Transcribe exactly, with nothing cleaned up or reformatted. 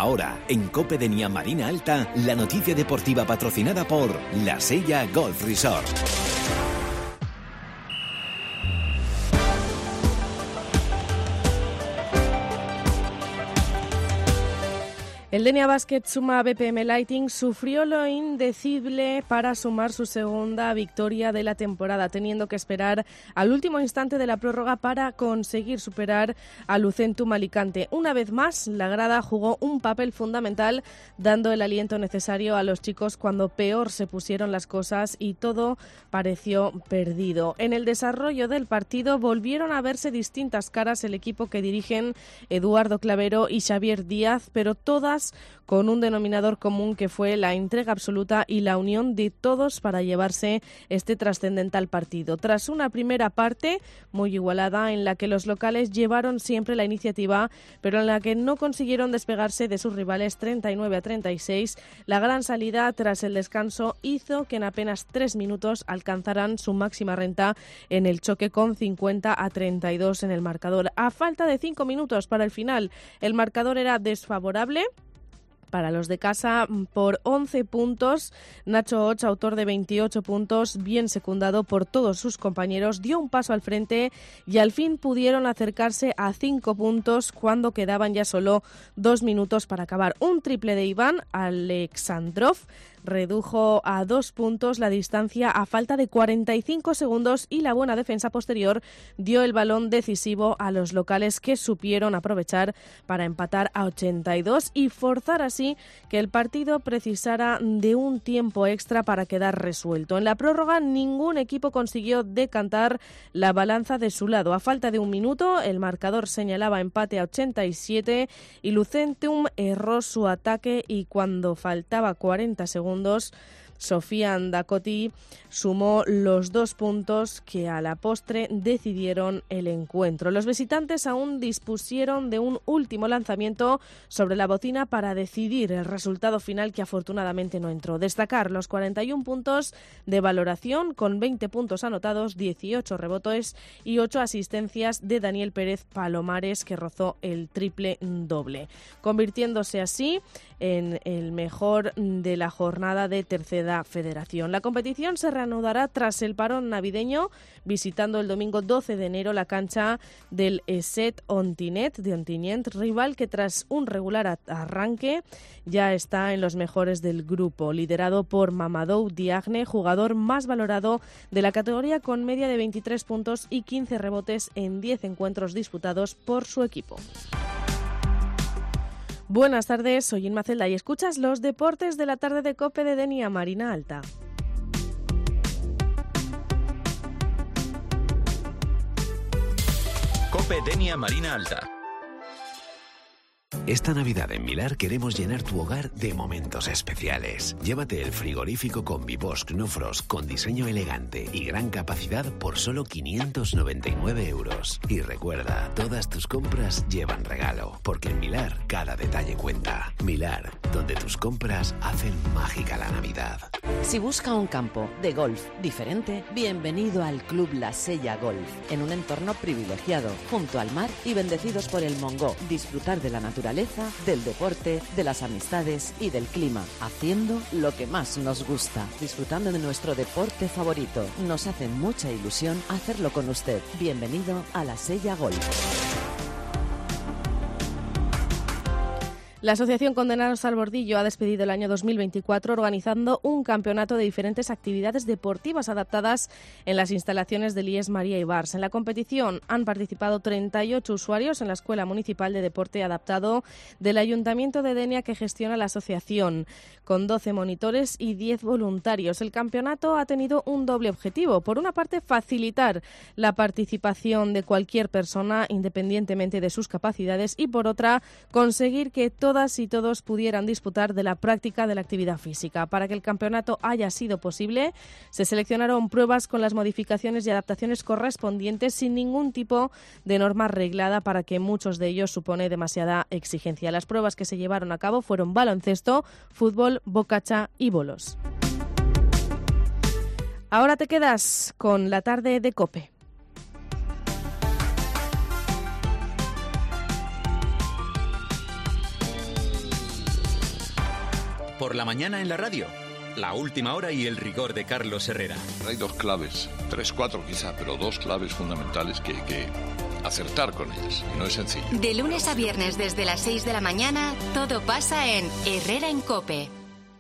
Ahora, en COPE Denia Marina Alta, la noticia deportiva patrocinada por La Sella Golf Resort. El Denia Basket suma a B P M Lighting sufrió lo indecible para sumar su segunda victoria de la temporada, teniendo que esperar al último instante de la prórroga para conseguir superar a Lucentum Alicante. Una vez más, la grada jugó un papel fundamental, dando el aliento necesario a los chicos cuando peor se pusieron las cosas y todo pareció perdido. En el desarrollo del partido volvieron a verse distintas caras el equipo que dirigen Eduardo Clavero y Xavier Díaz, pero todas con un denominador común que fue la entrega absoluta y la unión de todos para llevarse este trascendental partido. Tras una primera parte muy igualada en la que los locales llevaron siempre la iniciativa, pero en la que no consiguieron despegarse de sus rivales treinta y nueve a treinta y seis, la gran salida tras el descanso hizo que en apenas tres minutos alcanzaran su máxima renta en el choque con cincuenta a treinta y dos en el marcador. A falta de cinco minutos para el final, el marcador era desfavorable para los de casa por once puntos. Nacho Och, autor de veintiocho puntos, bien secundado por todos sus compañeros, dio un paso al frente y al fin pudieron acercarse a cinco puntos cuando quedaban ya solo dos minutos para acabar. Un triple de Iván Alexandrov redujo a dos puntos la distancia a falta de cuarenta y cinco segundos y la buena defensa posterior dio el balón decisivo a los locales, que supieron aprovechar para empatar a ochenta y dos y forzar así que el partido precisara de un tiempo extra para quedar resuelto. En la prórroga ningún equipo consiguió decantar la balanza de su lado. A falta de un minuto el marcador señalaba empate a ochenta y siete y Lucentum erró su ataque y cuando faltaba cuarenta segundos Sofía Andacoti sumó los dos puntos que a la postre decidieron el encuentro. Los visitantes aún dispusieron de un último lanzamiento sobre la bocina para decidir el resultado final, que afortunadamente no entró. Destacar los cuarenta y un puntos de valoración con veinte puntos anotados, dieciocho rebotes y ocho asistencias de Daniel Pérez Palomares, que rozó el triple doble, convirtiéndose así en el mejor de la jornada de tercera federación. La competición se reanudará tras el parón navideño, visitando el domingo doce de enero la cancha del Eset Ontinyent de Ontinyent, rival que tras un regular arranque ya está en los mejores del grupo, liderado por Mamadou Diagne, jugador más valorado de la categoría con media de veintitrés puntos y quince rebotes en diez encuentros disputados por su equipo. Buenas tardes, soy Inma Celda y escuchas los deportes de la tarde de COPE de Denia Marina Alta. COPE Denia Marina Alta. Esta Navidad en Milar queremos llenar tu hogar de momentos especiales. Llévate el frigorífico Combibox No Frost con diseño elegante y gran capacidad por solo quinientos noventa y nueve euros. Y recuerda, todas tus compras llevan regalo, porque en Milar cada detalle cuenta. Milar, donde tus compras hacen mágica la Navidad. Si busca un campo de golf diferente, bienvenido al Club La Sella Golf, en un entorno privilegiado, junto al mar y bendecidos por el Mongó. Disfrutar de la naturaleza, del deporte, de las amistades y del clima, haciendo lo que más nos gusta, disfrutando de nuestro deporte favorito. Nos hace mucha ilusión hacerlo con usted. Bienvenido a La Sella Golf. La Asociación Condenados al Bordillo ha despedido el año dos mil veinticuatro organizando un campeonato de diferentes actividades deportivas adaptadas en las instalaciones del I E S María Ibars. En la competición han participado treinta y ocho usuarios en la Escuela Municipal de Deporte Adaptado del Ayuntamiento de Denia, que gestiona la asociación, con doce monitores y diez voluntarios. El campeonato ha tenido un doble objetivo. Por una parte, facilitar la participación de cualquier persona independientemente de sus capacidades, y por otra, conseguir que todos Todas y todos pudieran disfrutar de la práctica de la actividad física. Para que el campeonato haya sido posible, se seleccionaron pruebas con las modificaciones y adaptaciones correspondientes sin ningún tipo de norma reglada, para que muchos de ellos supone demasiada exigencia. Las pruebas que se llevaron a cabo fueron baloncesto, fútbol, bocacha y bolos. Ahora te quedas con la tarde de COPE. Por la mañana en la radio, la última hora y el rigor de Carlos Herrera. Hay dos claves, tres, cuatro quizá, pero dos claves fundamentales que hay que acertar con ellas. Y no es sencillo. De lunes a viernes desde las seis de la mañana, todo pasa en Herrera en COPE.